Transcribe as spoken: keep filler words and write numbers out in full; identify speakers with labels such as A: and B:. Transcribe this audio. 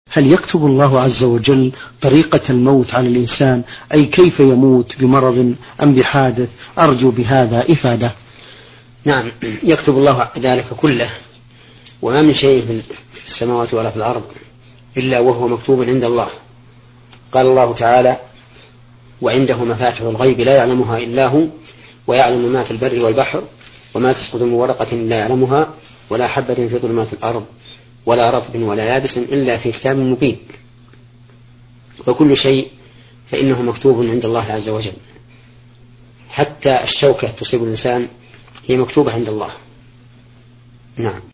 A: هل يكتب الله عز وجل طريقة الموت على الإنسان، أي كيف يموت، بمرض أم بحادث؟ أرجو بهذا إفادة.
B: نعم، يكتب الله ذلك كله، وما من شيء في السماوات ولا في الأرض إلا وهو مكتوب عند الله. قال الله تعالى: وعنده مفاتح الغيب لا يعلمها إلا هو ويعلم ما في البر والبحر وما تسقط من ورقة لا يعلمها ولا حبة في ظلمات الأرض ولا رطب ولا يابس إلا في كتاب مبين. وكل شيء فإنه مكتوب عند الله عز وجل، حتى الشوكة تصيب الإنسان هي مكتوبة عند الله. نعم.